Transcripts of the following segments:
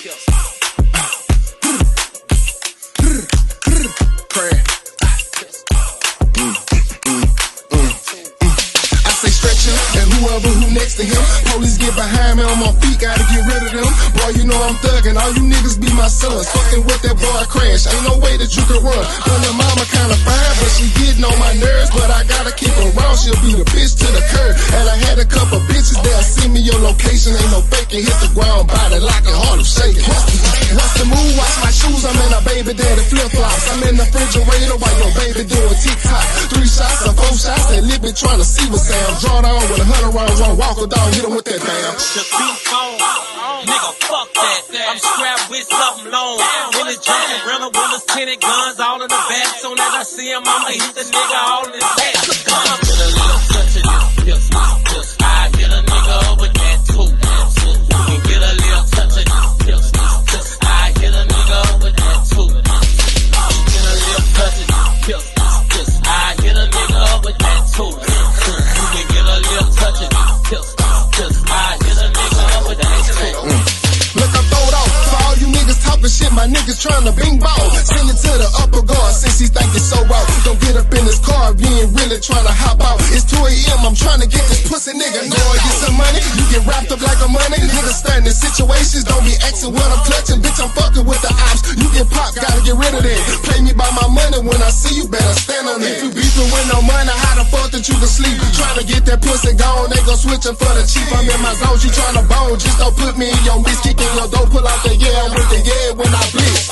And whoever who next to him, police get behind me on my feet, gotta get rid of them. Boy, you know I'm thuggin', all you niggas be my sons. Fucking with that boy Crash, ain't no way that you can run. But your mama kinda fine, but she getting on my nerves. But I gotta keep her around, she'll be the bitch to the curb. And I had a couple bitches there, see me your location, ain't no faking. Hit the ground, body locking, heart of shaking. What's the move? Watch my shoes, I'm in a baby daddy flip-flops. I'm in the refrigerator while your baby doing TikTok. 3 shots or 4 shots, that lip been trying to see what's Sam. Draw down with 100 rounds on Walker dog, hit him with that bam. The beat phone, nigga, fuck that. I'm strapped with something long. In the junkie rental with his tinted guns all in the back. Soon as I see him, I'ma hit the nigga all in his back. Come get a little touch of this piss. I hit a nigga up with that too. You can get a little touch of this piss. I hit a nigga up with that too. Get a little touch of this. I hit a nigga up with that too. You can get a little touch of this. I hit a nigga up with that too. Look, I'm throwed off. For all you niggas talking shit, my niggas trying to bing ball. Send it to the upper guard since he think it's so raw. Don't get up in this car if you ain't really trying to hop out. It's 2 a.m. I'm trying to get this pussy nigga. Know I get some money, you get wrapped up like a money. Niggas stand in situations, don't be asking what I'm clutching. Bitch, I'm fucking with the ops. You get popped, gotta get rid of that. Play me by my money, when I see you, better stand on it. If you beefing with no money, how the fuck that you can sleep? Trying to get that pussy gone, they gon' switching for the cheap. I'm in my zone, she trying to bone. Just don't put me in your wrist, kick in your door, pull out the yeah, I'm with the yeah when I blitz.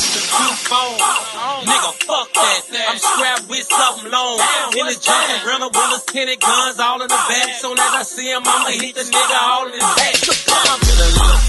Nigga, fuck that. I'm strapped with something long. In the junkie rental with his tinted guns all in the back. Soon as I see him, I'ma hit the nigga all in his back. Come get a little